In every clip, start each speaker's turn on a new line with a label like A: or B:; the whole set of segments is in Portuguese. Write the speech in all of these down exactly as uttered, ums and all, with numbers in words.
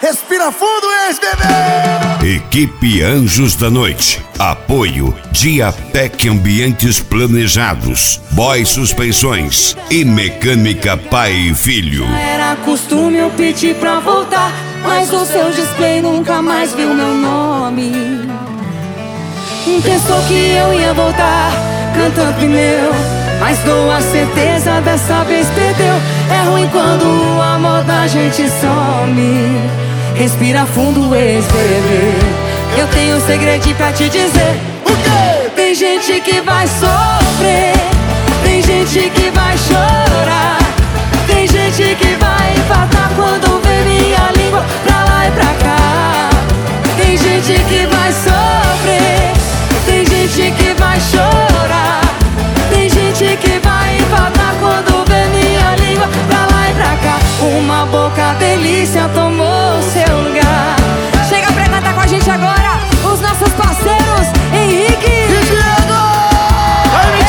A: Respira fundo, ex-bebê!
B: Equipe Anjos da Noite. Apoio Diatec Ambientes Planejados, Boy Suspensões e Mecânica Pai e Filho.
C: Era costume eu pedir pra voltar, mas o seu display nunca mais viu meu nome. Pensou que eu ia voltar cantando pneu, mas dou a certeza dessa vez perdeu. É ruim quando o amor da gente some. Respira fundo, ex-bebê. Eu tenho um segredinho pra te dizer.
A: O quê?
C: Tem gente que vai sofrer, tem gente que vai chorar, tem gente que vai infartar quando vê minha língua pra lá e pra cá. Tem gente que vai sofrer, tem gente que vai chorar, tem gente que vai infartar quando vê minha língua pra lá e pra cá. Uma boca delícia tomou seu lugar. Chega pra cantar com a gente agora os nossos parceiros Henrique
A: E Diego! Aí,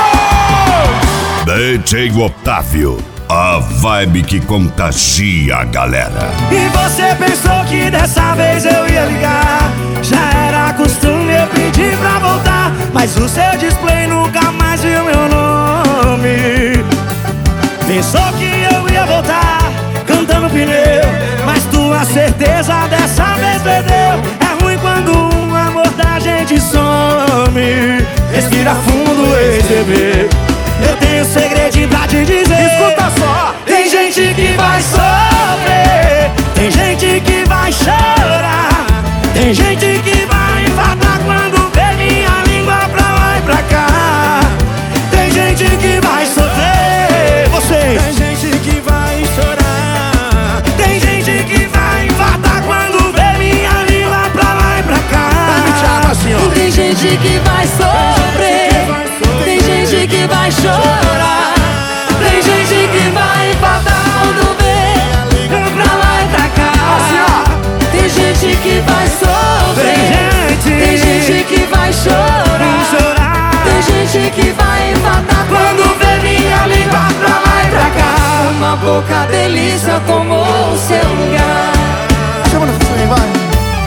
B: D J Otávio, a vibe que contagia a galera.
D: E você pensou que dessa vez eu ia ligar? Já era costume eu pedir pra voltar, mas o seu display nunca mais viu meu nome. Pensou que eu ia voltar cantando pneu, mas tua certeza dessa vez perdeu. É ruim quando o amor da gente some. Respira fundo, ex-bebê. Eu tenho um segredinho pra te dizer.
A: Escuta só!
D: Tem gente que vai sofrer, tem gente que vai chorar, tem gente que vai infartar quando vê minha língua pra lá e pra cá. Tem gente que vai sofrer, vocês. Tem gente que vai chorar, tem gente que vai infartar quando vê minha língua pra lá e pra cá.
A: Assim, ó.
C: Tem gente que vai sofrer, tem gente que vai chorar, tem gente que vai infartar quando vê pra lá e pra cá. Tem gente que vai sofrer, tem gente que vai chorar, tem gente que vai infartar quando vê minha língua pra lá e pra cá. Uma boca delícia tomou o seu lugar.
A: Chama no aí, vai!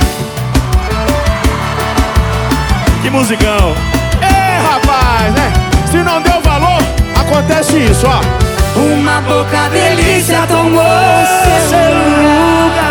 D: Que musicão.
A: É, rapaz, né? Se não deu valor, acontece isso, ó.
C: Uma boca delícia tomou o seu lugar.